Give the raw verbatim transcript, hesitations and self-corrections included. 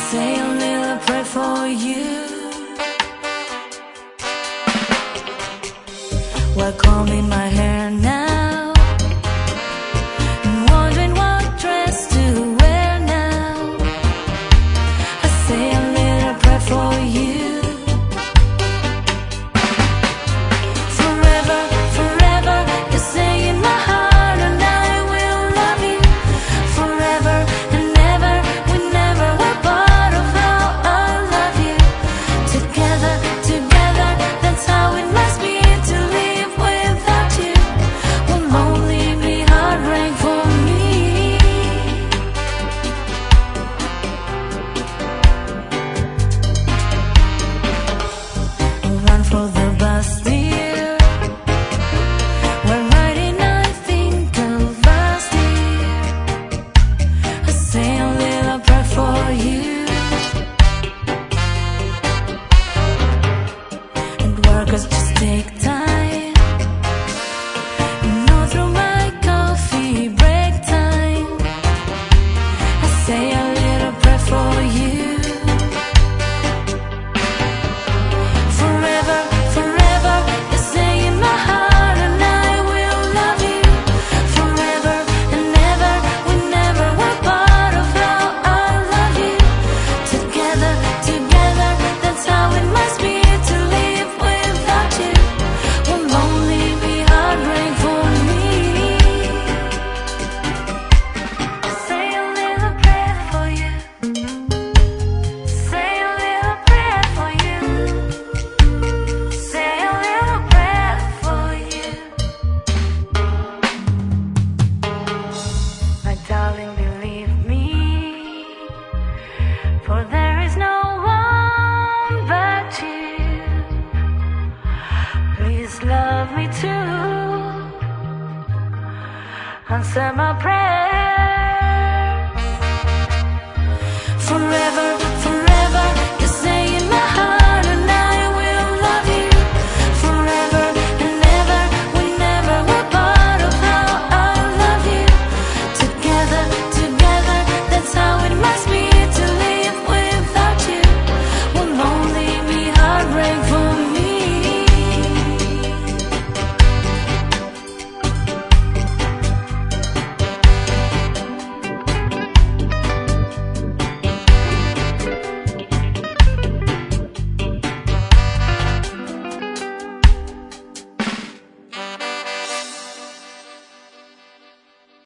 say a little prayer for you. Well, combing my hair now and wondering what dress to wear now. I say a little prayer for you. Forever, forever, you say in my heart, and I will love you forever and ever. We never were part of how I love you. Together, together, that's how it must be to live without you. Will only be heartbreak for me. Run for the bus, dear. We're riding, I think of us, dear. I say a little prayer for you. And workers just take time. You know, through my coffee break time, I say a little prayer for you. Forever, forever, you say in my heart, and I will love you forever and ever. We never were part of how I love you. Together, together, that's how it must be to live without you. Will only be heartbreak for me. Say a little prayer for you. Say a little prayer for you. Say a little prayer for you. My darling, believe me, for there is no one but you. Please love me too. Answer my prayer.